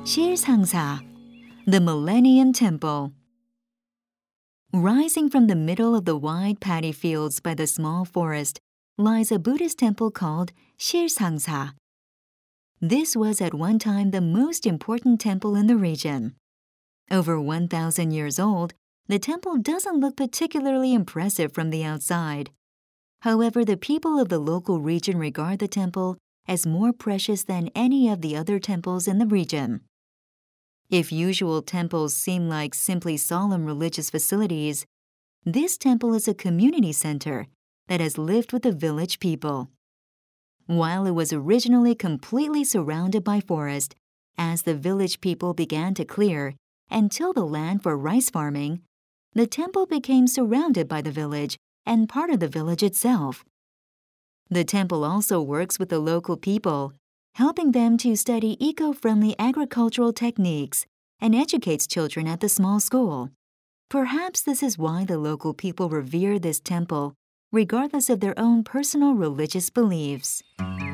Shilsangsa, the Millennium Temple. Rising from the middle of the wide paddy fields by the small forest lies a Buddhist temple called Shilsangsa. This was at one time the most important temple in the region. Over 1,000 years old, the temple doesn't look particularly impressive from the outside. However, the people of the local region regard the temple as more precious than any of the other temples in the region. If usual temples seem like simply solemn religious facilities, this temple is a community center that has lived with the village people. While it was originally completely surrounded by forest, as the village people began to clear and till the land for rice farming, the temple became surrounded by the village and part of the village itself. The temple also works with the local people, helping them to study eco-friendly agricultural techniques and educates children at the small school. Perhaps this is why the local people revere this temple, regardless of their own personal religious beliefs.